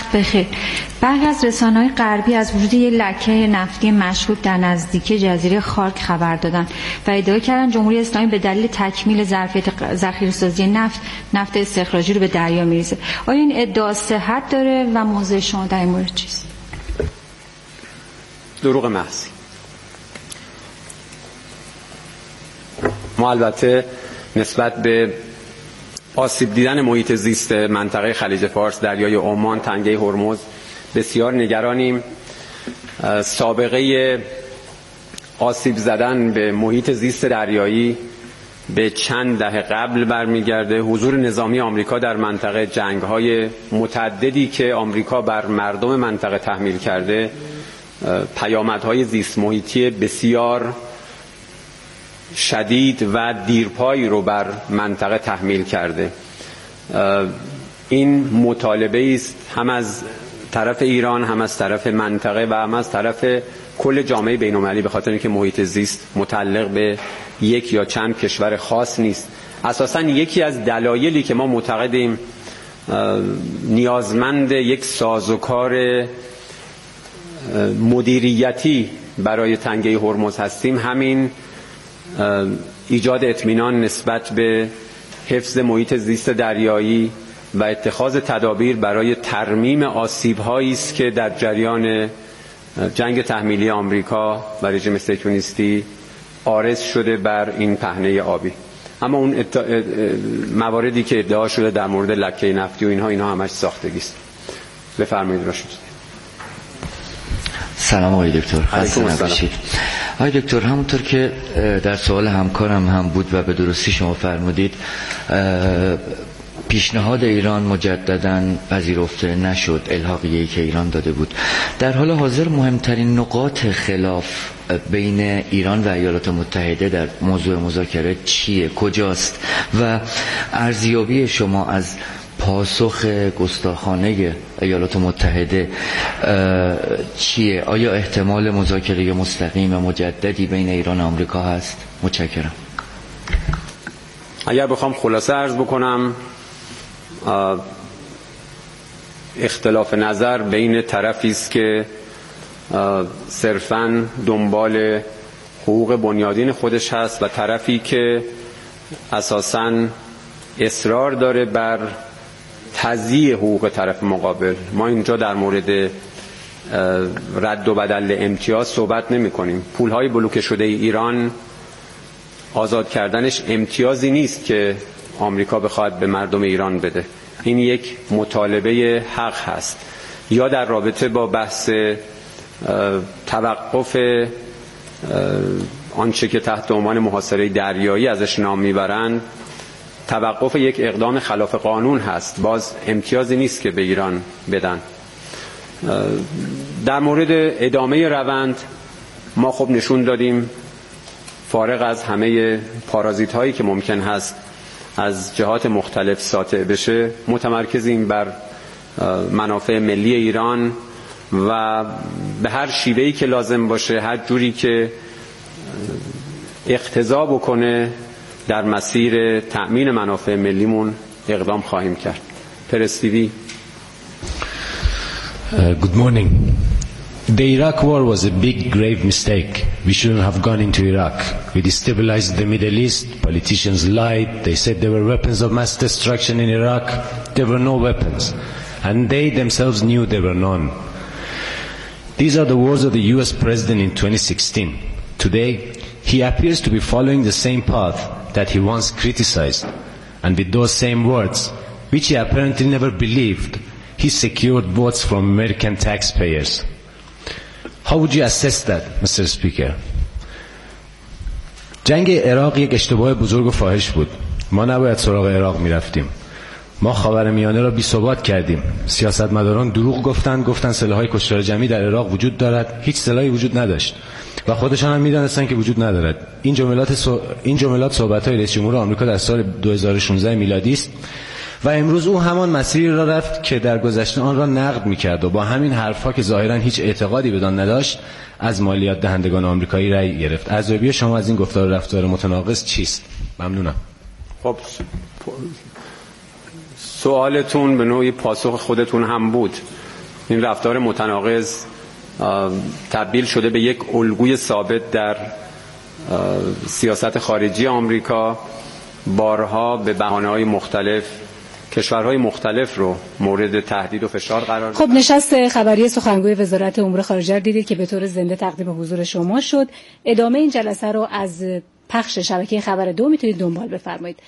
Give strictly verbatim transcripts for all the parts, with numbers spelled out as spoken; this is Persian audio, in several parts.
وقت بخیر. بعضی از رسانه‌های غربی از وجود یک لکه نفتی مشکوک در نزدیکی جزیره خارک خبر دادند و ادعا کردند جمهوری اسلامی به دلیل تکمیل ظرفیت ذخیره‌سازی نفت نفت استخراجی رو به دریا می‌ریزه. آیا این ادعا صحت داره و موضع شما در این مورد چیست؟ دروغ محض. ما البته نسبت به آسیب دیدن محیط زیست منطقه خلیج فارس، دریای عمان، تنگه هرمز بسیار نگرانیم. سابقه آسیب زدن به محیط زیست دریایی به چند دهه قبل برمیگرده. حضور نظامی آمریکا در منطقه، جنگ‌های متعددی که آمریکا بر مردم منطقه تحمیل کرده، پیامدهای زیست محیطی بسیار شدید و دیرپایی رو بر منطقه تحمیل کرده. این مطالبه است هم از طرف ایران، هم از طرف منطقه و هم از طرف کل جامعه بین‌المللی، به خاطر اینکه محیط زیست متعلق به یک یا چند کشور خاص نیست. اساساً یکی از دلایلی که ما معتقدیم نیازمند یک سازوکار مدیریتی برای تنگه هرمز هستیم، همین ایجاد اطمینان نسبت به حفظ محیط زیست دریایی و اتخاذ تدابیر برای ترمیم آسیب‌هایی است که در جریان جنگ تحمیلی آمریکا و رژیم صهیونیستی عارض شده بر این پهنه آبی. اما اون ات... مواردی که ادعا شده در مورد لکه نفتی و اینها اینها همش ساختگی است. بفرمایید راشد. سلام آقای دکتر، خسته نباشید. آقای دکتر، همونطور که در سوال همکارم هم بود و به درستی شما فرمودید، پیشنهاد ایران مجدداً پذیرفته نشد، الحاقیه‌ای که ایران داده بود. در حال حاضر مهمترین نقاط خلاف بین ایران و ایالات متحده در موضوع مذاکره چیه، کجاست و ارزیابی شما از پاسخ گستاخانه ایالات متحده چیه؟ آیا احتمال مذاکره مستقیم مجددی بین ایران و آمریکا هست؟ متشکرم. اگر بخوام خلاصه عرض بکنم، اختلاف نظر بین طرفی است که صرفاً دنبال حقوق بنیادین خودش هست و طرفی که اساساً اصرار داره بر تضییع حقوق طرف مقابل. ما اینجا در مورد رد و بدل امتیاز صحبت نمی کنیم. پولهای بلوکه شده ایران، آزاد کردنش امتیازی نیست که آمریکا بخواد به مردم ایران بده. این یک مطالبه حق هست. یا در رابطه با بحث توقف آنچه که تحت عنوان محاصره دریایی ازش نام میبرند، توقف یک اقدام خلاف قانون هست، باز امتیازی نیست که به ایران بدن. در مورد ادامه روند ما خب نشون دادیم فارغ از همه پارازیت هایی که ممکن هست از جهات مختلف ساطع بشه، متمرکزیم بر منافع ملی ایران و به هر شیوهی که لازم باشه، هر جوری که اقتضا بکنه در مسیر تأمین منافع ملیمون اقدام خواهیم کرد. پرستیوی. Uh, good morning. The Iraq war was a big, grave mistake. We shouldn't have gone into Iraq. We destabilized the Middle East. Politicians lied. They said there were weapons of mass destruction in Iraq. There were no weapons. And they themselves knew there were none. These are the words of the U S President in twenty sixteen. Today, he appears to be following the same path that he once criticized. And with those same words, which he apparently never believed, he secured votes from American taxpayers. How would you assess that, Mister Speaker? جنگ عراق یک اشتباه بزرگ و فاحش بود. ما نباید سراغ عراق می رفتیم. ما خاورمیانه را بی ثبات کردیم. سیاستمداران دروغ گفتند، گفتند سلاح‌های کشتار جمعی در عراق وجود دارد. هیچ سلاحی وجود نداشت و خودشان هم می‌دانستند که وجود ندارد. این جملات سو... این جملات صحبت‌های رئیس جمهور آمریکا در سال دو هزار و شانزده میلادی است و امروز او همان مسیری را رفت که در گذشته آن را نقد می‌کرد و با همین حرف‌ها که ظاهراً هیچ اعتقادی بدان نداشت از مالیات دهندگان آمریکایی رأی گرفت. ارزیابی شما از این گفتار و رفتار متناقض چیست؟ ممنونم. خب سوالتون به نوعی پاسخ خودتون هم بود. این رفتار متناقض تبدیل شده به یک الگوی ثابت در سیاست خارجی آمریکا. بارها به بهانه‌های مختلف کشورهای مختلف رو مورد تهدید و فشار قرار داد. خب نشست خبری سخنگوی وزارت امور خارجه رو دیدید که به طور زنده تقدیم حضور شما شد. ادامه این جلسه رو از پخش شبکه خبر دو میتونید دنبال بفرمایید.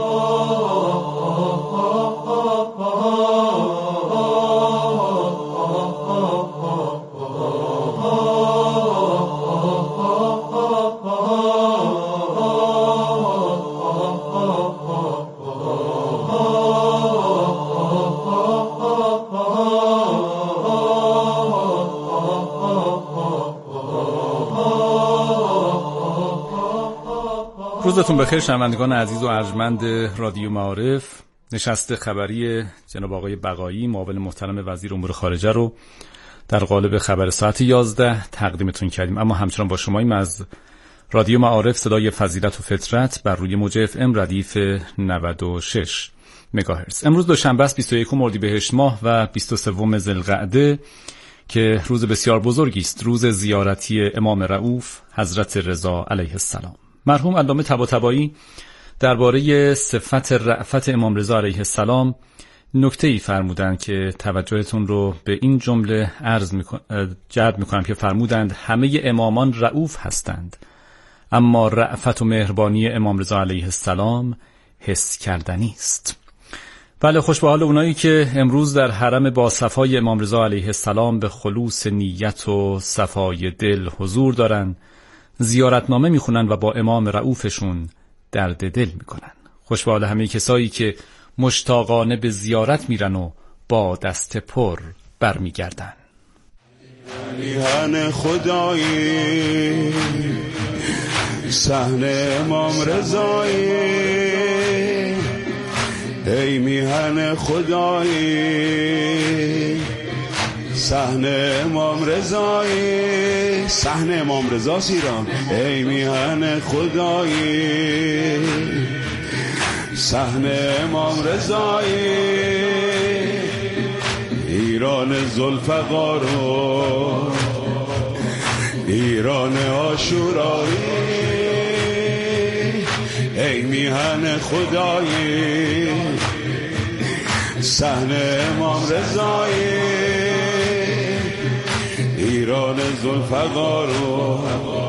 روزتون بخیر شنوندگان عزیز و ارجمند رادیو معارف. نشست خبری جناب آقای بقایی معاون محترم وزیر امور خارجه رو در قالب خبر ساعت یازده تقدیمتون کردیم، اما همچنان با شماییم از رادیو معارف صدای فضیلت و فطرت بر روی موج اف ام ردیف نود و شش مگاهرتز. امروز دوشنبه است بیست و یکم اردیبهشت ماه و بیست و سوم ذوالقعده که روز بسیار بزرگی است، روز زیارتی امام رؤوف حضرت رضا علیه السلام. مرحوم علامه طباطبایی درباره صفت رأفت امام رضا علیه السلام نکته‌ای فرمودند که توجهتون رو به این جمله عرض میکن... جلب میکنم که فرمودند همه امامان رؤوف هستند، اما رأفت و مهربانی امام رضا علیه السلام حس کردنی است. بله، خوش به حال اونایی که امروز در حرم با صفای امام رضا علیه السلام به خلوص نیت و صفای دل حضور دارن، زیارتنامه میخونن و با امام رؤوفشون درد دل میکنن. خوش به حال همه کسایی که مشتاقانه به زیارت میرن و با دست پر برمیگردن. میهن خدایی صحن امام رضایی، ای میهن خدایی صحن امام رضایی، صحن امام رضا ایران، ای میهن خدایی صحن امام رضایی، ایران ذوالفقار، ایران عاشورایی، ای میهن خدایی صحن امام رضایی، ایران ذوالفقار و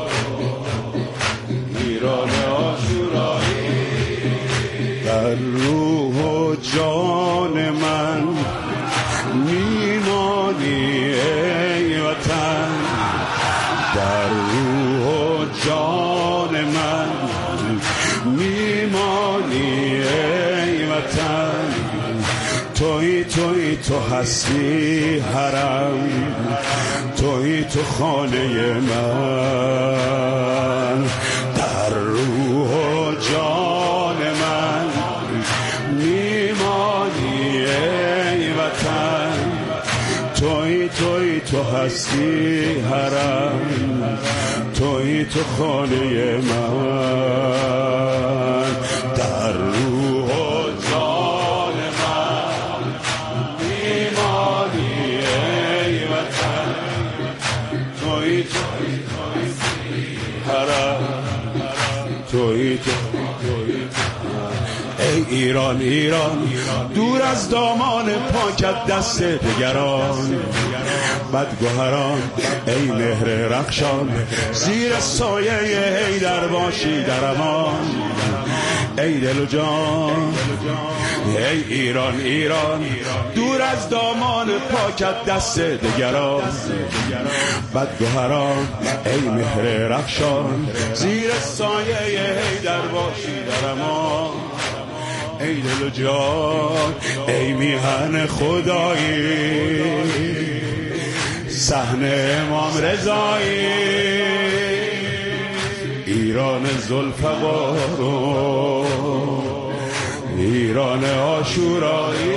ایران عاشورایی، در روح و جان من میمانی ای وطن، در روح و جان من میمانی ای وطن، توی توی تو هستی حرم، توی تو خانه من، در روح و جان من میمانی ای وطن، توی توی تو هستی حرم، توی تو خانه من، در روح و جان من میمانی ای وطن، توی توی حرم، توی تو ای ایران ایران، دور از دامان پاکت دست دگران، بدگوهران ای مهر رخشان، زیر سایه حیدر باشی در امان، ای دل و جان ای ایران ایران، دور از دامان پاکت دست دگران، بدگوهران ای مهر رخشان، زیر سایه حیدر باشی در امان، ای دل و جان ای میهن خدایی صحن امام رضایی، ایران ذوالفقار و ایران عاشورایی،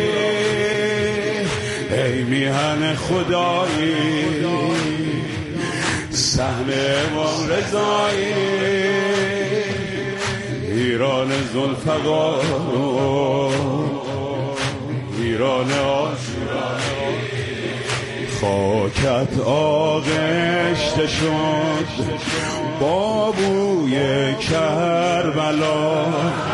ای میهن خدایی صحن امام رضایی، ایران ذوالفقار و ایران عاشورایی، خاکت آغشته شد با بوی کربلا،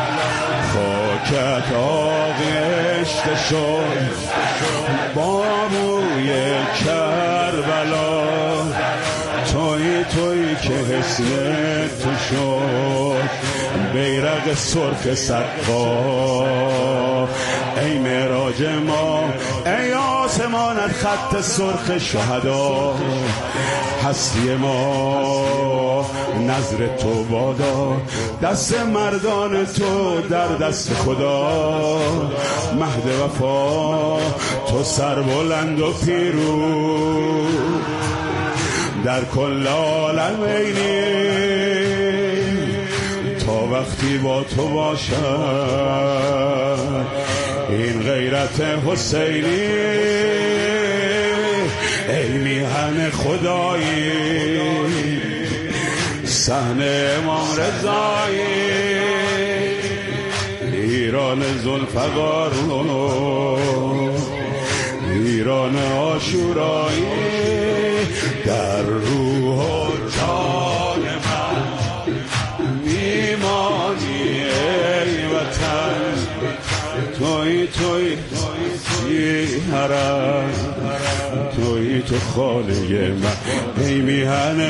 خاکت آغشته شد با بوی کربلا، توی توی که حسن تو شد بیرق سرخ سقا، ای معراج ما ای آسمانت خط سرخ شهدا، هستی ما نظر تو بادا، دست مردان تو در دست خدا، مهد وفا تو سربلند و پیروز در کل عالم اینی، تا وقتی با تو باشم این غیرت حسینی، ای میهن خدایی صحن امام رضایی، ایران ذوالفقار، ایران عاشورایی، در روح و جان من میمانی ای وطن، توی توی توی حرم، توی تو خانه من، ای میهن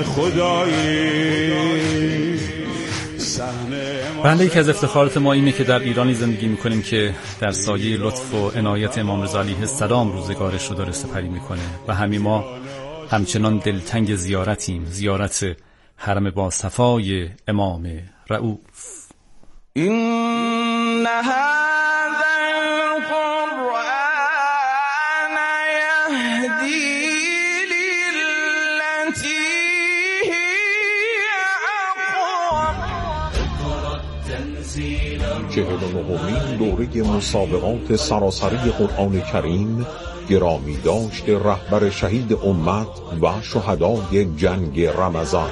خدایی. بله، یکی از افتخارات ما اینه که در ایرانی زندگی میکنیم که در سایه لطف و عنایت امام رضا علیه السلام روزگارش رو داره سپری میکنه و همین ما همچنان دلتنگ زیارتیم، زیارت حرم با صفای امام رؤوف. این هذا القرآن یهدی للتی هی اقوم. چهل و نهمین دوره مسابقات سراسری قرآن کریم گرامی داشت رهبر شهید امت و شهدای جنگ رمضان.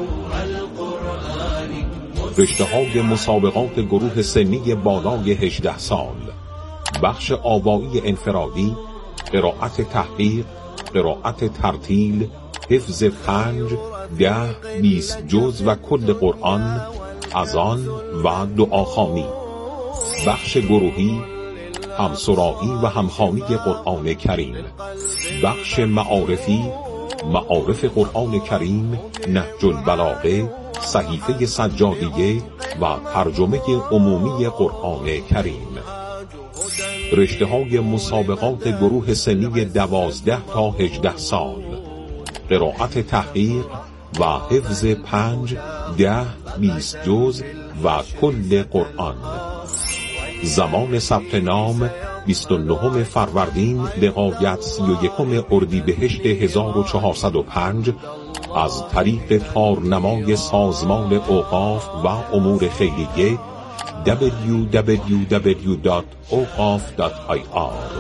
رشته‌های مسابقات گروه سنی بالای هجده سال، بخش آوایی انفرادی، قرائت تحقیق، قرائت ترتیل، حفظ پنج، ده، بیست جز و کل قرآن، اذان و دعاخوانی. بخش گروهی، همسرایی و همخوانی قرآن کریم. بخش معارفی، معارف قرآن کریم، نهج البلاغه، صحیفه سجادیه و ترجمه عمومی قرآن کریم. رشته های مسابقات گروه سنی دوازده تا هجده سال، قرائت تحقیق و حفظ پنج، ده، بیست جز و کل قرآن. زمان ثبت نام بیست و نهم فروردین لغایت سی و یکم اردیبهشت هزار و چهارصد و پنج از طریق تارنمای سازمان اوقاف و امور خیریه دبلیو دبلیو دبلیو دات اوقاف دات آی آر.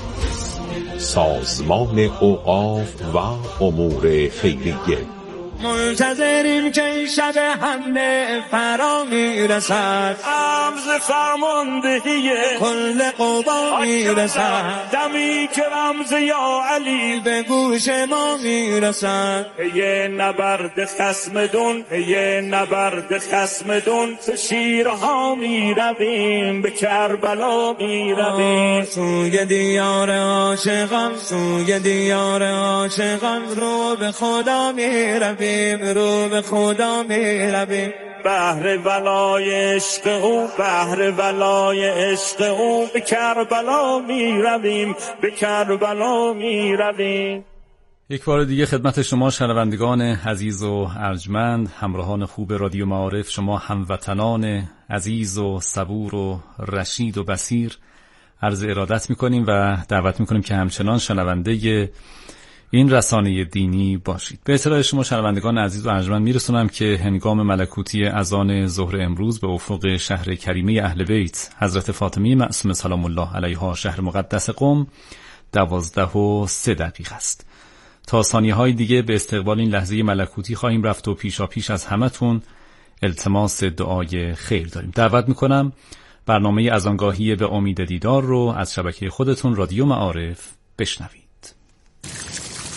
سازمان اوقاف و امور خیریه. منتظریم که این شب حمله فرا میرسد، عمز فرماندهی کل قوا میرسد، دمی که رمز یا علی به گوش ما میرسد. یه نبرد خصمدون، یه نبرد خصمدون، شیرها میرویم به کربلا میرویم. سوی دیار عاشقان، سوی دیار عاشقان، رو به خدا میرویم، رو به خدا میرویم. بهر ولای عشق او، بهر ولای عشق او، به کربلا میرویم، به کربلا میرویم. یک بار دیگه خدمت شما شنوندگان عزیز و ارجمند، همراهان خوب رادیو معارف، شما هموطنان عزیز و صبور و رشید و بصیر عرض ارادت میکنیم و دعوت میکنیم که همچنان شنونده این رسانه دینی باشید. به اطلاع شما شنوندگان عزیز و ارجمند میرسونم که هنگام ملکوتی اذان ظهر امروز به افق شهر کریمه اهل بیت حضرت فاطمه معصومه سلام الله علیها شهر مقدس قم دوازده و سه دقیقه است. تا ثانیه های دیگه به استقبال این لحظه ملکوتی خواهیم رفت و پیشا پیش از همتون التماس دعای خیر داریم. دعوت میکنم برنامه اذانگاهی به امید دیدار رو از شبکه خودتون رادیو معارف بشنوید.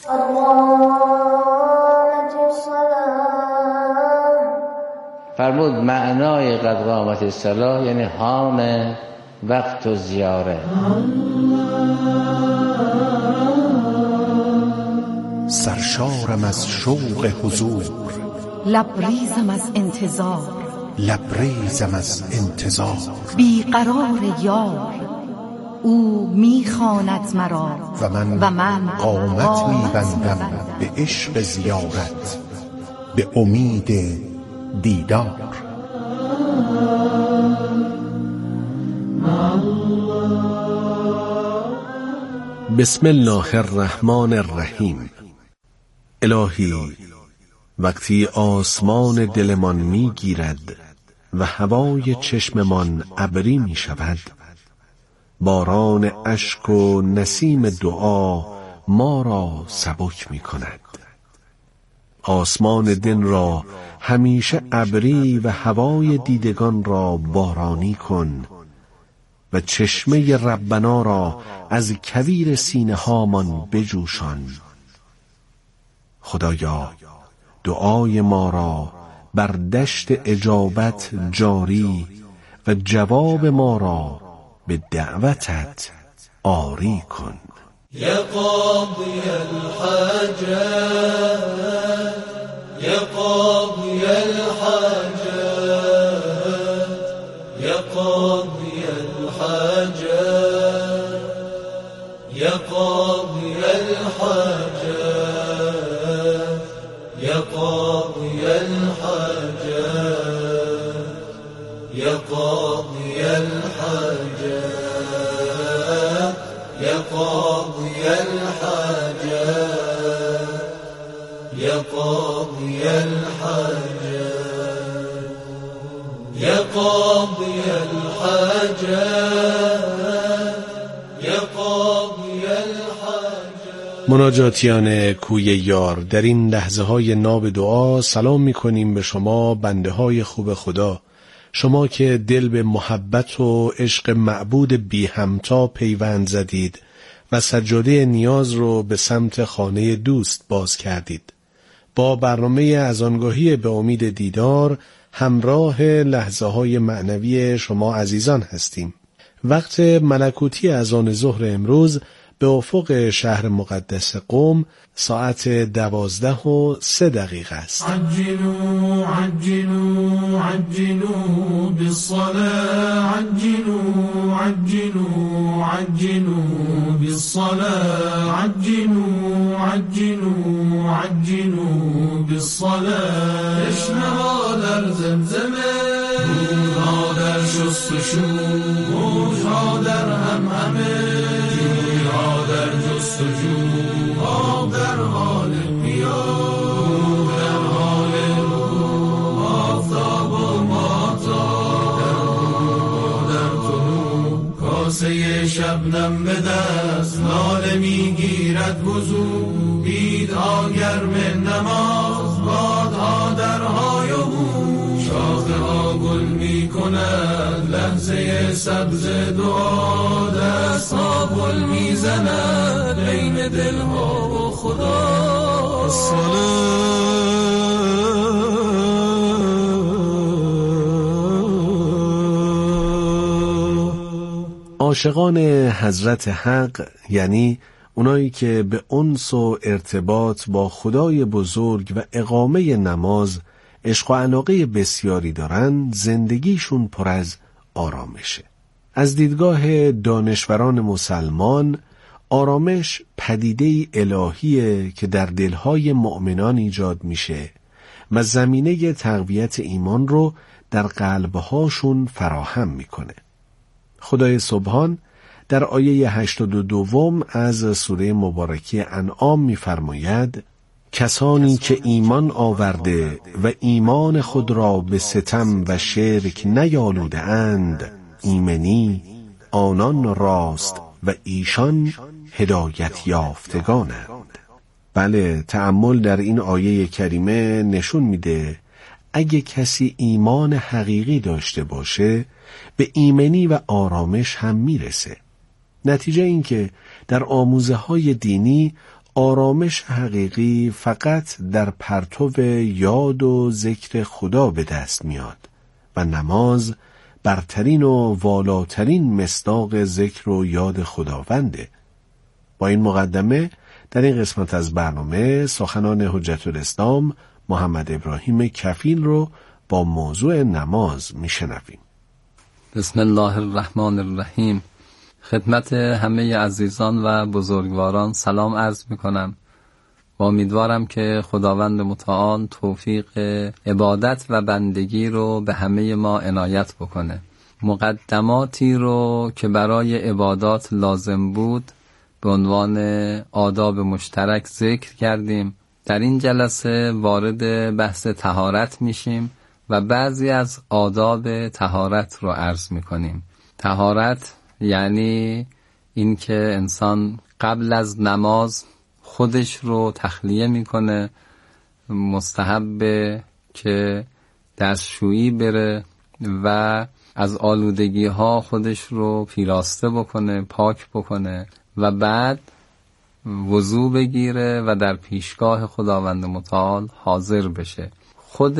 فرمود معنای قد قامت الصلاة یعنی حان وقت و زیاره. سرشارم از شوق حضور، لبریزم از انتظار، لبریزم از انتظار. بیقرار یار او میخواند مرا و من, و من قامت میبندم به عشق زیارت، به امید دیدار. بسم الله الرحمن الرحیم. الهی وقتی آسمان دلمان میگیرد و هوای چشممان ابری می شود، باران اشک و نسیم دعا ما را سبک می کند. آسمان دل را همیشه ابری و هوای دیدگان را بارانی کن و چشمه ربنا را از کویر سینه هامان بجوشان. خدایا دعای ما را بر دشت اجابت جاری و جواب ما را به دعوتت آری کن. یا قاضی الحاجات، یا قاضی الحاجات، یا قاضی الحاجات، یا قاضی الحاجات، یا قاضی الحاجات، یا قاضی الحاجات، یا قاضی الحاجات، یا قاضی الحاجات، یا قاضی الحاجات، یا قاضی الحاجات. مناجاتیان کوی یار، در این لحظه های ناب دعا سلام می کنیم به شما بنده های خوب خدا، شما که دل به محبت و عشق معبود بی همتا پیوند زدید و سجاده نیاز رو به سمت خانه دوست باز کردید. با برنامه از آنگاهی به امید دیدار همراه لحظه های معنوی شما عزیزان هستیم. وقت ملکوتی اذان ظهر امروز به افق شهر مقدس قم ساعت دوازده و سه دقیقه است. عجلوا عجلوا عجلوا بالصلاة، عجلوا عجلوا عجلوا بالصلاة، عجلوا عجلوا عجلوا بالصلاة. تشنه‌ها در زمزمه، روزها در شستشو، موجها در همهمه، جویها در جستجو، آب در حال قیام، در حال رکوع، آفتاب و ماهتاب در غروب و در طلوع. کاسه شبنم به دست، لاله میگیرد وضو، بیدها گرم نماز، بادها در های و هو، شاخه ها گل می کند لحظه سبز دعا، دست ها گل می زند بین دل ها و خدا. عاشقان حضرت حق یعنی اونایی که به انس و ارتباط با خدای بزرگ و اقامه نماز عشق و علاقه بسیاری دارن، زندگیشون پر از آرامشه. از دیدگاه دانشوران مسلمان، آرامش پدیده الهیه که در دلهای مؤمنان ایجاد میشه و زمینه تقویت ایمان رو در قلبهاشون فراهم میکنه. خدای سبحان در آیه هشتاد و دوم از سوره مبارکه انعام می‌فرماید: کسانی که ایمان آورده و ایمان خود را به ستم و شرک نیالوده اند، ایمنی آنان راست و ایشان هدایت یافتگانند. بله، تأمل در این آیه کریمه نشون میده اگه کسی ایمان حقیقی داشته باشه به ایمنی و آرامش هم میرسه. نتیجه این که در آموزه های دینی آرامش حقیقی فقط در پرتو یاد و ذکر خدا به دست میاد و نماز برترین و والاترین مصداق ذکر و یاد خداونده. با این مقدمه در این قسمت از برنامه سخنان حجت الاسلام محمد ابراهیم کفیل رو با موضوع نماز میشنویم. بسم الله الرحمن الرحیم. خدمت همه عزیزان و بزرگواران سلام عرض میکنم و امیدوارم که خداوند متعال توفیق عبادت و بندگی رو به همه ما عنایت بکنه. مقدماتی رو که برای عبادات لازم بود به عنوان آداب مشترک ذکر کردیم. در این جلسه وارد بحث طهارت میشیم و بعضی از آداب طهارت رو عرض میکنیم. طهارت یعنی این که انسان قبل از نماز خودش رو تخلیه میکنه، مستحبه که دستشویی بره و از آلودگی ها خودش رو پیراسته بکنه، پاک بکنه و بعد وضو بگیره و در پیشگاه خداوند متعال حاضر بشه. خود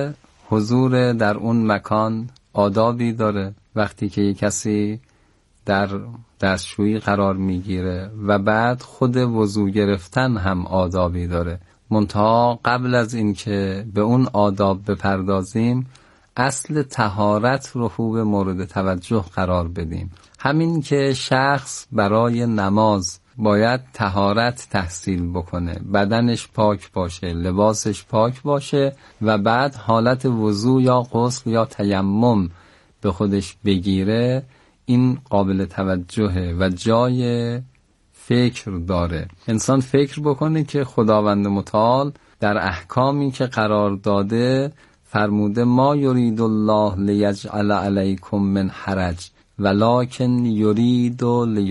حضور در اون مکان آدابی داره. وقتی که یک کسی در دستشویی قرار میگیره و بعد خود وضو گرفتن هم آدابی داره. منتها قبل از این که به اون آداب بپردازیم اصل طهارت رو خوب مورد توجه قرار بدیم. همین که شخص برای نماز باید طهارت تحصیل بکنه، بدنش پاک باشه، لباسش پاک باشه و بعد حالت وضو یا غسل یا تیمم به خودش بگیره، این قابل توجهه و جای فکر داره. انسان فکر بکنه که خداوند متعال در احکامی که قرار داده فرموده ما یرید الله لیجعل علیکم من حرج ولکن یرید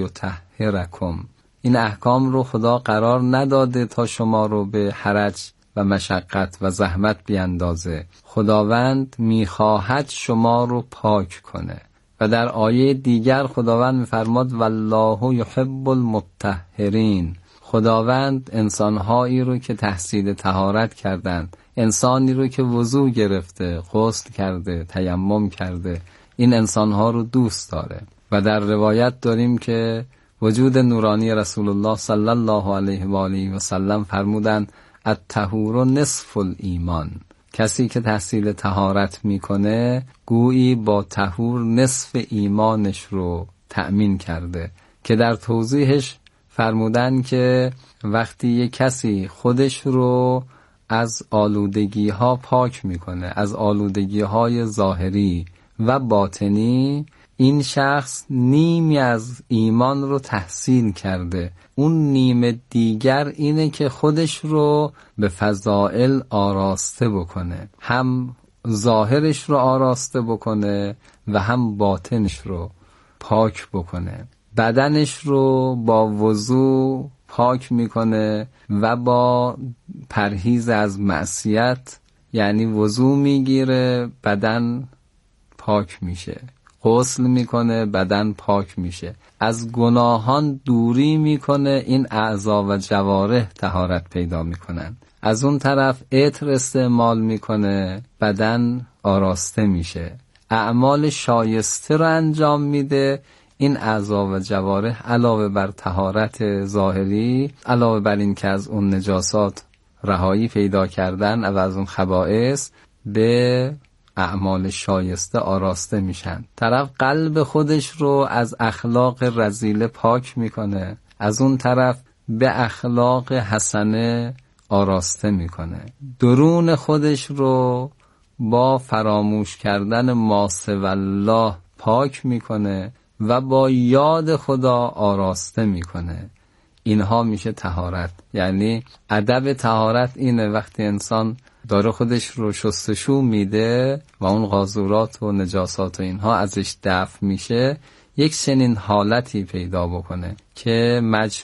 لیطهرکم. این احکام رو خدا قرار نداده تا شما رو به حرج و مشقت و زحمت بیندازه. خداوند میخواهد شما رو پاک کنه. و در آیه دیگر خداوند میفرماد والله یحب المطهرین. خداوند انسانهایی رو که تحصیل طهارت کردند، انسانی رو که وضو گرفته، غسل کرده، تیمم کرده، این انسانها رو دوست داره. و در روایت داریم که وجود نورانی رسول الله صلی الله علیه و آله و سلم فرمودند الطهور نصف الایمان. کسی که تحصیل طهارت میکنه گویی با طهور نصف ایمانش رو تأمین کرده، که در توضیحش فرمودن که وقتی یک کسی خودش رو از آلودگی ها پاک میکنه، از آلودگی های ظاهری و باطنی، این شخص نیمی از ایمان رو تحصیل کرده. اون نیم دیگر اینه که خودش رو به فضائل آراسته بکنه، هم ظاهرش رو آراسته بکنه و هم باطنش رو پاک بکنه. بدنش رو با وضو پاک میکنه و با پرهیز از معصیت، یعنی وضو میگیره بدن پاک میشه، غسل میکنه بدن پاک میشه، از گناهان دوری میکنه، این اعضا و جوارح طهارت پیدا میکنن. از اون طرف عطر استعمال میکنه، بدن آراسته میشه، اعمال شایسته رو انجام میده. این اعضا و جوارح علاوه بر طهارت ظاهری، علاوه بر این که از اون نجاسات رهایی پیدا کردن و از اون خبائث، به اعمال شایسته آراسته میشن. طرف قلب خودش رو از اخلاق رذیله پاک میکنه، از اون طرف به اخلاق حسنه آراسته میکنه. درون خودش رو با فراموش کردن ما سوی الله پاک میکنه و با یاد خدا آراسته میکنه. اینها میشه طهارت. یعنی ادب طهارت اینه وقتی انسان داره خودش رو شستشو میده و اون قاذورات و نجاسات و اینها ازش دفع میشه، یک چنین حالتی پیدا بکنه که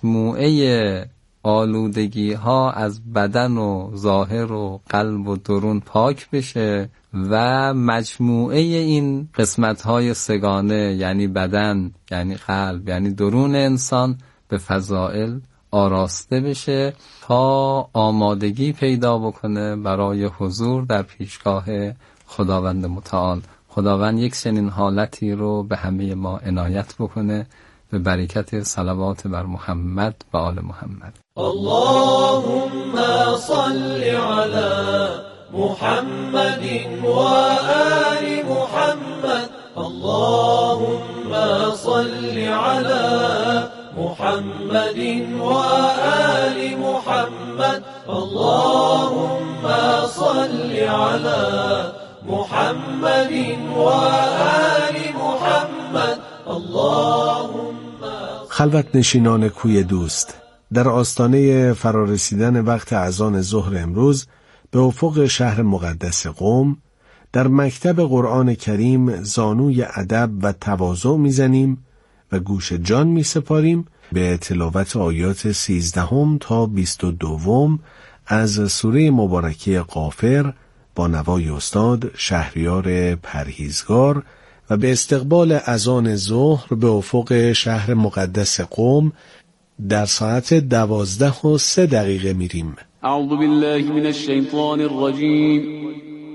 مجموعه آلودگی ها از بدن و ظاهر و قلب و درون پاک بشه و مجموعه این قسمت های سگانه، یعنی بدن، یعنی قلب، یعنی درون انسان، به فضائل آراسته بشه تا آمادگی پیدا بکنه برای حضور در پیشگاه خداوند متعال. خداوند یک چنین حالتی رو به همه ما عنایت بکنه به برکت صلوات بر محمد و آل محمد. اللهم صل على محمد و آل محمد. اللهم صل على محمد و آل محمد. اللهم صل على محمد و آل محمد. اللهم خلوت نشینان کوی دوست، در آستانه فرارسیدن وقت اذان ظهر امروز به افق شهر مقدس قم در مکتب قرآن کریم زانوی ادب و تواضع میزنیم و گوش جان میسپاریم به تلاوت آیات سیزدهم تا بیست و دوم از سوره مبارکه غافر با نوای استاد شهریار پرهیزگار و به استقبال اذان ظهر به افق شهر مقدس قم در ساعت دوازده و سه دقیقه میریم. اعوذ بالله من الشیطان الرجیم.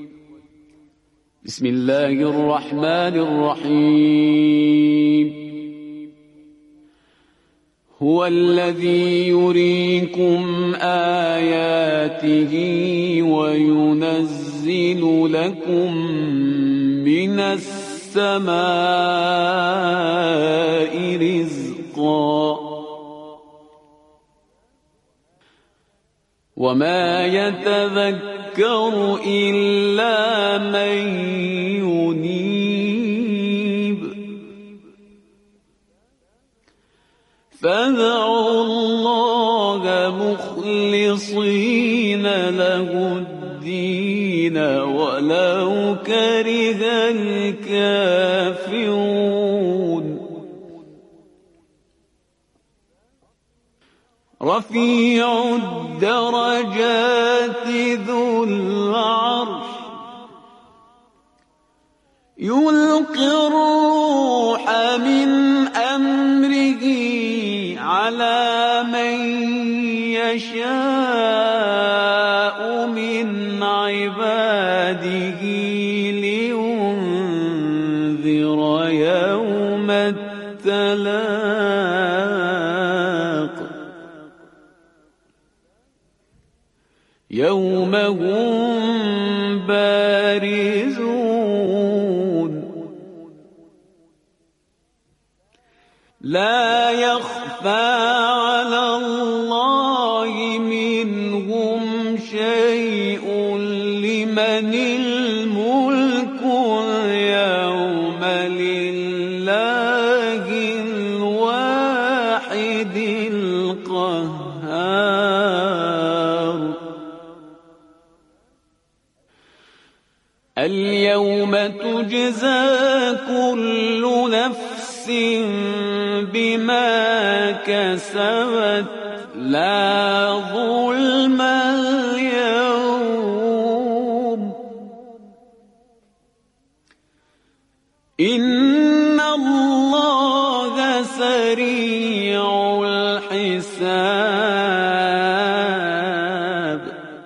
بسم الله الرحمن الرحیم. هو الذي يريكم آياته وينزل لكم من السماء رزقا وما يتذكر إلا من ينيب فادعوا الله مخلصين له الدين ولو كره الكافرون رفيع الدرجات ذو العرش يلقي الروح من أمره على من يشاء من عباده لينذر يوم التلاق يوم هم بارزون لا يخفى على الله منهم شيء لمن الملك اليوم لله الواحد القهار اليوم تجزى كل نفس بما كسبت لا ظلم اليوم إن الله سريع الحساب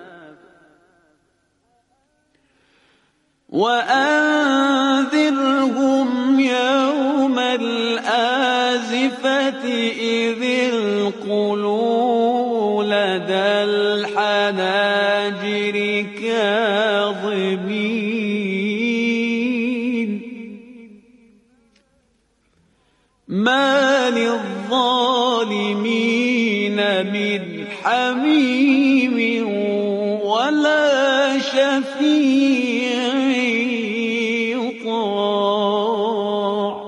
وأنذرهم يوم الآزفة إذ القلوب لدى الحناجر كاظمين ما للظالمين من حميم ولا شفيع يطاع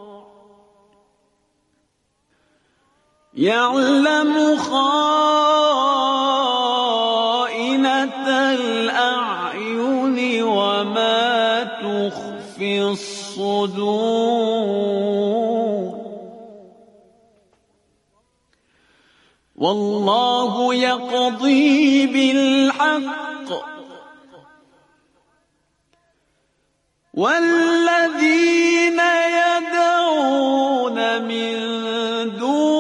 يعلم خائنة الأعين وما تخفي الصدور والله يقضي بالحق والذي